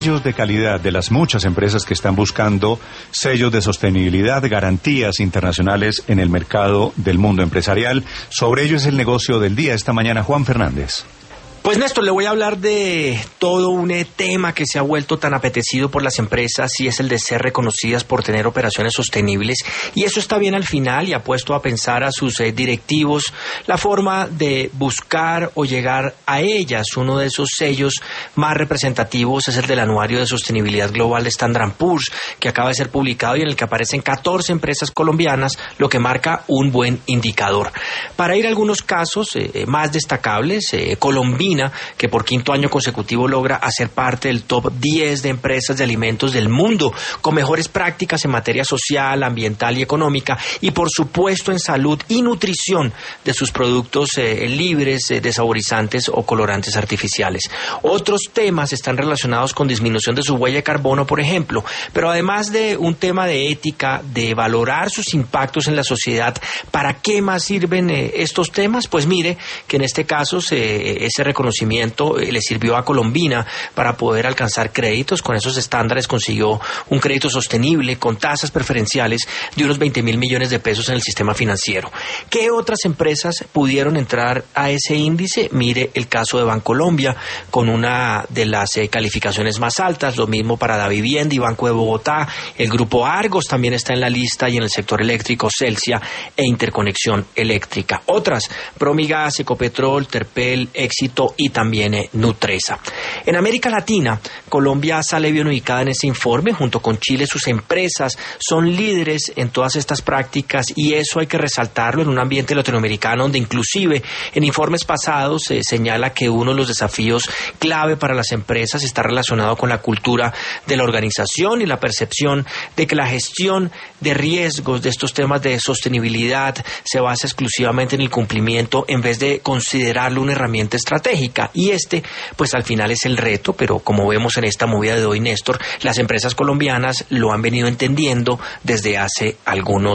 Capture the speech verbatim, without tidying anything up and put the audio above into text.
Sellos de calidad de las muchas empresas que están buscando sellos de sostenibilidad, garantías internacionales en el mercado del mundo empresarial. Sobre ello es el negocio del día esta mañana. Juan Fernández. Pues Néstor, le voy a hablar de todo un tema que se ha vuelto tan apetecido por las empresas y es el de ser reconocidas por tener operaciones sostenibles, y eso está bien al final y ha puesto a pensar a sus eh, directivos la forma de buscar o llegar a ellas. Uno de esos sellos más representativos es el del Anuario de Sostenibilidad Global de Standard and Poor's, que acaba de ser publicado y en el que aparecen catorce empresas colombianas, lo que marca un buen indicador. Para ir a algunos casos eh, más destacables, eh, Colombina, que por quinto año consecutivo logra hacer parte del top diez de empresas de alimentos del mundo, con mejores prácticas en materia social, ambiental y económica, y por supuesto en salud y nutrición de sus productos eh, libres eh, de saborizantes o colorantes artificiales. Otros temas están relacionados con disminución de su huella de carbono, por ejemplo, pero además de un tema de ética, de valorar sus impactos en la sociedad, ¿para qué más sirven eh, estos temas? Pues mire que en este caso se, ese reconocimiento conocimiento le sirvió a Colombina para poder alcanzar créditos. Con esos estándares consiguió un crédito sostenible con tasas preferenciales de unos veinte mil millones de pesos en el sistema financiero. ¿Qué otras empresas pudieron entrar a ese índice? Mire el caso de Bancolombia, con una de las eh, calificaciones más altas, lo mismo para Davivienda y Banco de Bogotá. El grupo Argos también está en la lista, y en el sector eléctrico Celsia e Interconexión Eléctrica. Otras, Promigas, Ecopetrol, Terpel, Éxito y también eh, Nutresa. En América Latina, Colombia sale bien ubicada en ese informe. Junto con Chile, sus empresas son líderes en todas estas prácticas, y eso hay que resaltarlo en un ambiente latinoamericano donde inclusive en informes pasados se señala que uno de los desafíos clave para las empresas está relacionado con la cultura de la organización y la percepción de que la gestión de riesgos de estos temas de sostenibilidad se basa exclusivamente en el cumplimiento en vez de considerarlo una herramienta estratégica. Y este, pues al final es el reto, pero como vemos en esta movida de hoy, Néstor, las empresas colombianas lo han venido entendiendo desde hace algunos